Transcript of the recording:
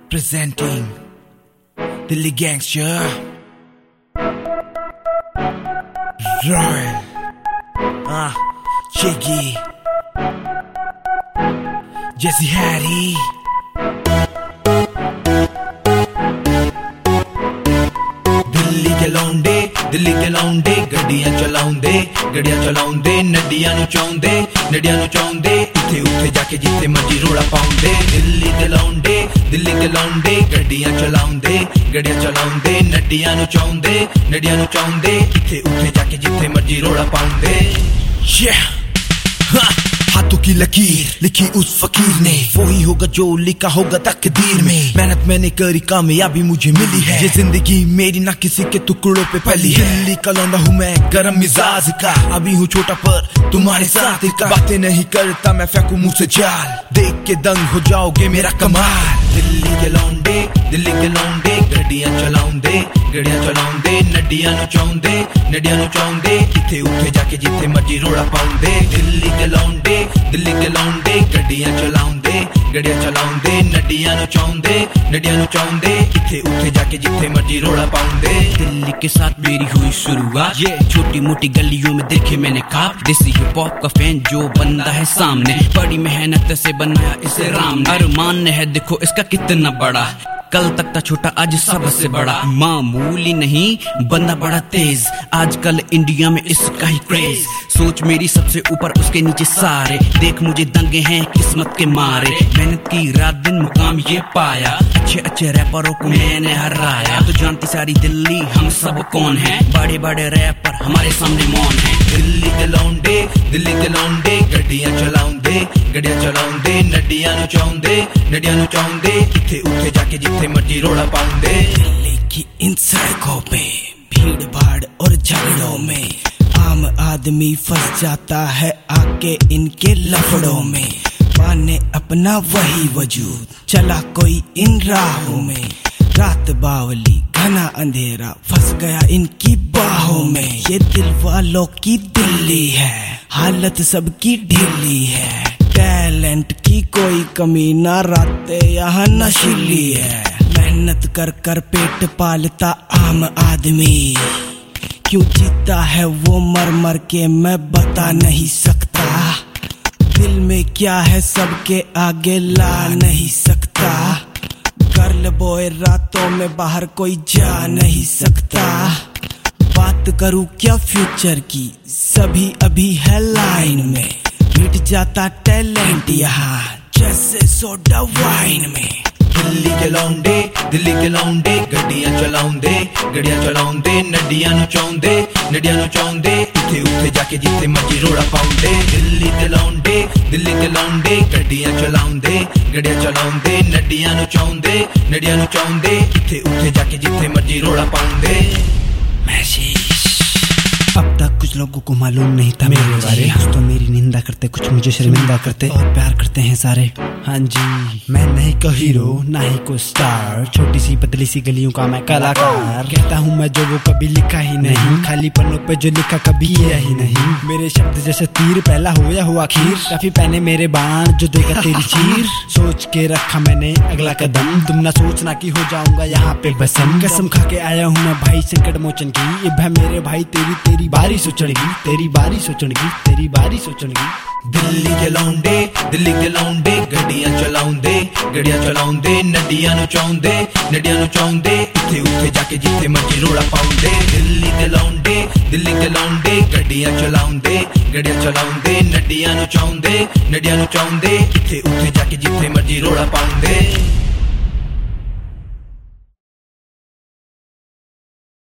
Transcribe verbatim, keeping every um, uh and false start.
Presenting Delhi Gangster Royal Ah, Chiggy Jesse Harry Delhi के लौंडे दिल्ली के लौंडे गड्डियां चलाउंदे गड्डियां चलाउंदे नड्डियां नु चाउंदे नड्डियां नु चाउंदे इत्थे उत्थे जाके जिथे मर्जी रोड़ा पाउंदे दिल्ली के लौंडे दिल्ली के लौंडे गड्डियां चलाउंदे गड्डियां चलाउंदे नड्डियां नु चाउंदे नड्डियां नु चाउंदे इत्थे उत्थे जाके जिथे मर्जी रोड़ा पाउंदे yeah हाँ हाथों की लकीर लिखी उस फकीर ने, वही होगा जो लिखा होगा तकदीर में। मेहनत मैंने करी, कामयाबी मुझे मिली है। ये जिंदगी मेरी ना किसी के टुकड़ों पे पली है। दिल्ली का लौंडा हूँ मैं, गरम मिजाज का, अभी हूँ छोटा पर तुम्हारे साथ का। बातें नहीं करता मैं, फेंकू मुंह से जाल, देख के दंग हो जाओगे मेरा कमाल। दिल्ली के लौंडे दिल्ली के लौंडे गड्डियां चलाउंदे गड्डियां चलाउंदे नड्डियां नु चाउंदे नड्डियां नु चाउंदे इत्थे उत्थे जाके जिथे मर्जी रोड़ा पाउंदे। दिल्ली के लौंडे दिल्ली के लौंडे गड्डियां चलाउंदे गड्डियां चलाउंदे नड्डियां नु चाउंदे नड्डियां नु चाउंदे इत्थे उत्थे जाके जिथे मर्जी रोड़ा पाउंदे। दिल्ली के साथ मेरी हुई शुरुआत, ये छोटी मोटी गलियों में देखे मैंने ख्वाब। देसी हिप हॉप का फैन जो बंदा है सामने, बड़ी मेहनत से बनाया इसे राम ने। अरमान है देखो इसका कितना बड़ा, कल तक था छोटा आज सबसे बड़ा। मामूली नहीं बंदा बड़ा तेज, आजकल इंडिया में इसका ही क्रेज। सोच मेरी सबसे ऊपर उसके नीचे सारे, देख मुझे दंगे हैं किस्मत के मारे। मेहनत की रात दिन मुकाम ये पाया, अच्छे अच्छे रैपरों को मैंने हराया। तो जानती सारी दिल्ली हम सब कौन है, बड़े बड़े रैपर हमारे सामने मौन है। दिल्ली के लौंडे दिल्ली के लौंडे गड्डियां चलाउंदे गड्डियां चलाउंदे नड्डियां नु चाउंदे नड्डियां नु चाउंदे इत्थे उत्थे जाके जिथे मर्जी रोड़ा पाउंदे। दिल्ली की इन सड़कों पे भीड़ भाड़ और झगड़ों में आम आदमी फंस जाता है आके इनके लफड़ों में। पाने अपना वही वजूद, चला कोई इन राहों में। रात बावली घना अंधेरा, फंस गया इनकी बाहों में। ये दिल वालों की दिल्ली है, हालत सबकी ढीली है। टैलेंट की कोई कमी ना, रातें यहाँ नशीली है। मेहनत कर कर पेट पालता आम आदमी, क्यों जीता है वो मर मर के मैं बता नहीं सकता। दिल में क्या है सबके आगे ला नहीं सकता। गर्ल बॉय रातों में बाहर कोई जा नहीं सकता। बात करूं क्या फ्यूचर की, सभी अभी है लाइन में। मिट जाता टैलेंट यहाँ जैसे सोडा वाइन में। दिल्ली के लौंडे दिल्ली के लौंडे गड्डियां चलाउंदे गड्डियां चलाउंदे नड्डियां नु चाउंदे नड्डियां नु चाउंदे इत्थे उत्थे जाके जिथे मर्जी रोड़ा पाउंदे। दिल्ली के लौंडे दिल्ली के लौंडे गड्डियां चलाउंदे गड्डियां चलाउंदे नड्डियां नु चाउंदे नड्डियां नु चाउंदे इत्थे उत्थे जाके जिथे मर्जी रोड़ा पाउंदे। मैसेज अब तक कुछ लोगों को मालूम नहीं था मेरे बारे, कुछ तो मेरी निंदा करते, कुछ मुझे शर्मिंदा करते और प्यार करते हैं सारे। हाँ जी, मैं नहीं को हीरो ना ही को स्टार, छोटी सी पतली सी गलियों का मैं कलाकार। कहता हूँ मैं जो वो कभी लिखा ही नहीं, खाली पन्नों पे जो लिखा कभी किया ही नहीं। मेरे शब्द जैसे तीर, पहला हो या हुआ आखिर, काफी पहने मेरे बाण जो देगा तेरी चीर। सोच के रखा मैंने अगला कदम, तुम ना सोचना कि हो जाऊंगा यहाँ पे बसम। कसम खा के आया हूँ मैं भाई संकट मोचन की, ये भाई मेरे भाई तेरी तेरी बारी सोचणगी तेरी बारी सोचणगी तेरी बारी सोचणगी। दिल्ली के लौंडे दिल्ली के लौंडे गड्डियां चलाउंदे गड्डियां चलाउंदे नड्डियां नु चाउंदे नड्डियां नु चाउंदे इत्थे उत्थे जाके जिथे मर्जी रोड़ा पाउंदे। दिल्ली के लौंडे दिल्ली के लौंडे गड्डियां चलाउंदे गड्डियां चलाउंदे नड्डियां नु चाउंदे नड्डियां नु चाउंदे इत्थे उत्थे जाके जिथे मर्जी रोड़ा पाउंदे।